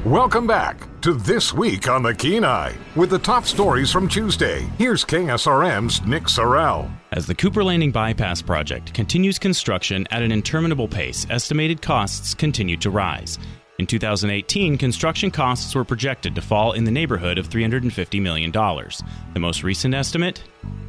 Welcome back to This Week on the Kenai with the top stories from Tuesday. Here's KSRM's Nick Sorrell. As the Cooper Landing Bypass project continues construction at an interminable pace, estimated costs continue to rise. In 2018, construction costs were projected to fall in the neighborhood of $350 million. The most recent estimate,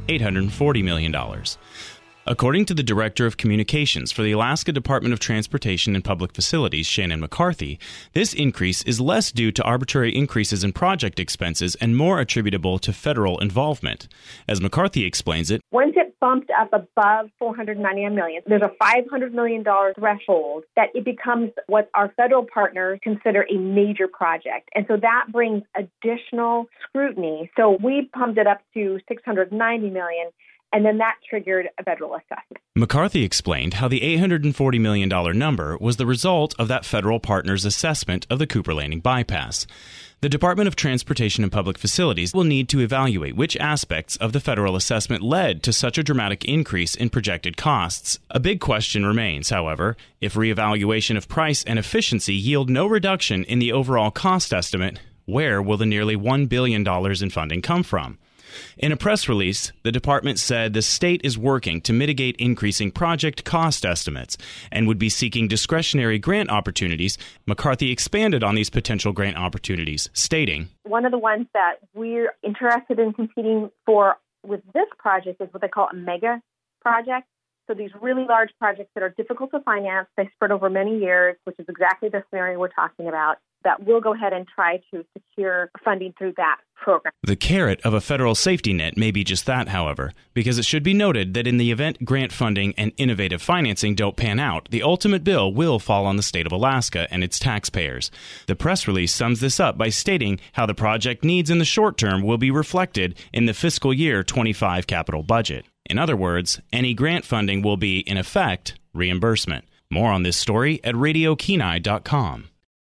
$840 million. According to the Director of Communications for the Alaska Department of Transportation and Public Facilities, Shannon McCarthy, this increase is less due to arbitrary increases in project expenses and more attributable to federal involvement. As McCarthy explains it, once it bumped up above $499 million, there's a $500 million threshold that it becomes what our federal partners consider a major project. And so that brings additional scrutiny. So we pumped it up to $690 million. And then that triggered a federal assessment. McCarthy explained how the $840 million number was the result of that federal partner's assessment of the Cooper Landing bypass. The Department of Transportation and Public Facilities will need to evaluate which aspects of the federal assessment led to such a dramatic increase in projected costs. A big question remains, however, if reevaluation of price and efficiency yield no reduction in the overall cost estimate, where will the nearly $1 billion in funding come from? In a press release, the department said the state is working to mitigate increasing project cost estimates and would be seeking discretionary grant opportunities. McCarthy expanded on these potential grant opportunities, stating, one of the ones that we're interested in competing for with this project is what they call a mega project. So these really large projects that are difficult to finance, they spread over many years, which is exactly the scenario we're talking about, that we'll go ahead and try to secure funding through that program. The carrot of a federal safety net may be just that, however, because it should be noted that in the event grant funding and innovative financing don't pan out, the ultimate bill will fall on the state of Alaska and its taxpayers. The press release sums this up by stating how the project needs in the short term will be reflected in the fiscal year 25 capital budget. In other words, any grant funding will be, in effect, reimbursement. More on this story at RadioKenai.com.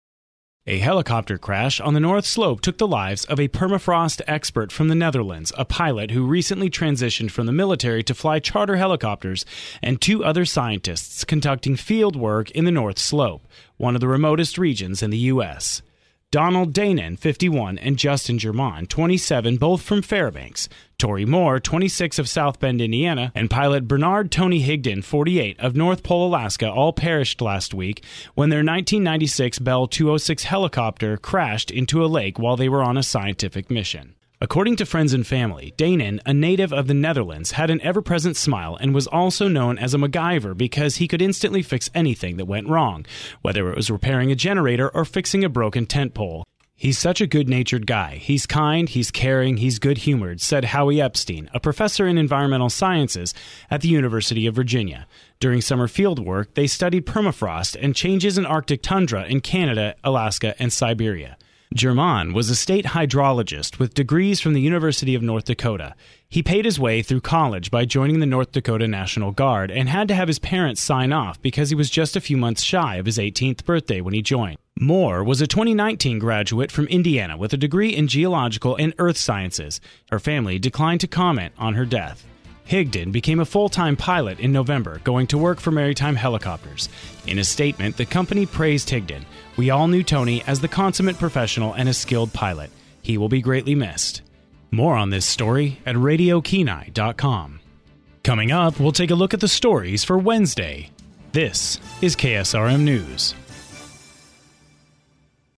A helicopter crash on the North Slope took the lives of a permafrost expert from the Netherlands, a pilot who recently transitioned from the military to fly charter helicopters, and two other scientists conducting field work in the North Slope, one of the remotest regions in the U.S. Donald Danon, 51, and Justin Germain, 27, both from Fairbanks. Tori Moore, 26, of South Bend, Indiana, and pilot Bernard Tony Higdon, 48, of North Pole, Alaska, all perished last week when their 1996 Bell 206 helicopter crashed into a lake while they were on a scientific mission. According to friends and family, Danon, a native of the Netherlands, had an ever-present smile and was also known as a MacGyver because he could instantly fix anything that went wrong, whether it was repairing a generator or fixing a broken tent pole. He's such a good-natured guy. He's kind, he's caring, he's good-humored, said Howie Epstein, a professor in environmental sciences at the University of Virginia. During summer field work, they studied permafrost and changes in Arctic tundra in Canada, Alaska, and Siberia. Germain was a state hydrologist with degrees from the University of North Dakota. He paid his way through college by joining the North Dakota National Guard and had to have his parents sign off because he was just a few months shy of his 18th birthday when he joined. Moore was a 2019 graduate from Indiana with a degree in geological and earth sciences. Her family declined to comment on her death. Higdon became a full-time pilot in November, going to work for Maritime Helicopters. In a statement, the company praised Higdon. "We all knew Tony as the consummate professional and a skilled pilot. He will be greatly missed." More on this story at RadioKenai.com. Coming up, we'll take a look at the stories for Wednesday. This is KSRM News.